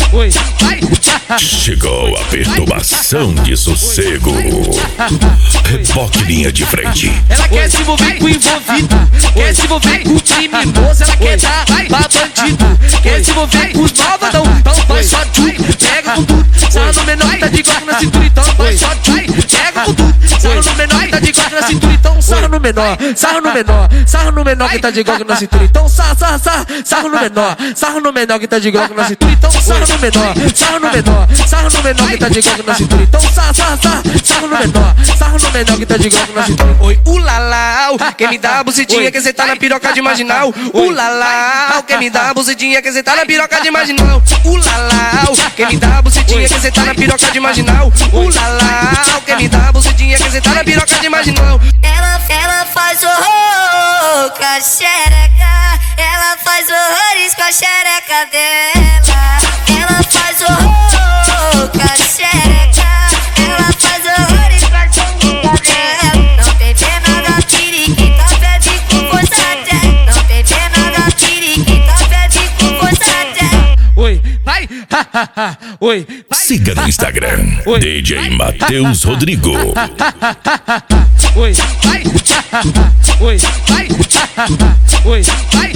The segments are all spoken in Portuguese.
Oi, vai. Chegou a perturbação de sossego. Reboque linha de frente. Ela quer se envolver com envolvido, quer se envolver com criminoso, ela quer dar pra bandido, quer se envolver com os malvadão, então vai só tchum, pega com tudo. Sarra no menor, tá de glock na cintura, então vai só tchum, pega com tudo. Sarra no menor, tá de glock na cintura, então sarra no menor, sarra no menor, sarra no menor que tá de glock na cintura, então sarra no menor, sarra no menor que tá de glock na cintura, então sarra no menor, sarra no menor, sarra no menor que tá de glock na cintura, então sarra no menor que tá de glock na cintura. Oi, ulalau, quem me dá a bucetinha que cê tá na piroca de marginal. Ulalau, quem me dá a bucetinha que cê tá na piroca de marginal. Ulalau, quem me dá a bucetinha que cê tá na piroca de marginal. Ulalau, quem me dá a bucetinha que cê tá na piroca de marginal. Ela faz horror com a xereca, ela faz horrores com a xereca dela. Ela faz horror com a xereca, ela faz horrores com a xereca dela. Não tem nada periquita, pede com força dela. Não tem nada periquita, pede com força dela. Oi, vai, oi, vai. Siga no Instagram, DJ Matheus Rodrigo. Oi, vai, oi, vai, oi, vai.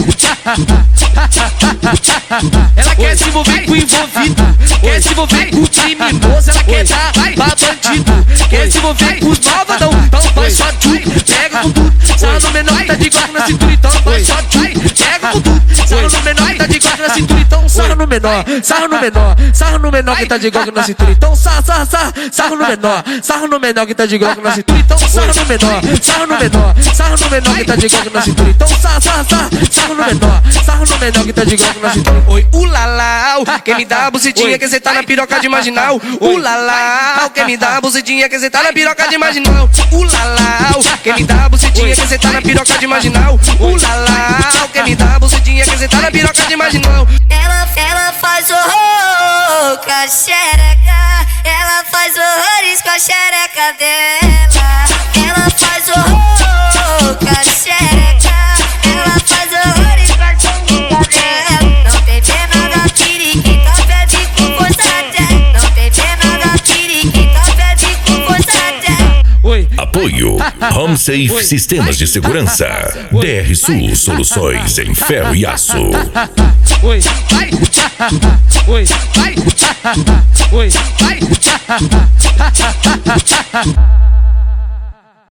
Ela quer se envolver com envolvido, quer se envolver com criminoso, ela quer dar pra bandido, quer se envolver com os malvadão, então vai só tchum, pega com tudo. Sarra no menor, tá de glock na cintura, então vai só tchum, pega com tudo. Sarra no menor, tá de glock na cintura, então sarra no menor, sarra no menor, sarra no menor que tá de glock na cintura, então sarra no menor que tá de glock na cintura, então sarra no menor, sarra no menor, sarra no menor que tá de glock na cintura, então sarra no menor que tá de glock na cintura. Oi, ulalau, quem me dá a bucetinha que cê tá na piroca de marginal. Ulalau, quem me dá a bucetinha que cê tá na piroca de marginal. Ulalau, quem me dá a bucetinha que cê tá na piroca de marginal. Ulalau, quem me dá a bucetinha que cê tá na piroca de marginal. Ela faz horror com a xereca, ela faz horrores com a xereca dela. Ela faz horror com a xereca, ela faz horrores com a xereca dela. Não tem nada periquita, pede com força dela. Não tem nada periquita, pede com força dela. Oi, Apoio Home Safe Sistemas de Segurança. DR Sul Soluções em Ferro e Aço. oi, vai, oi, vai, oi, vai.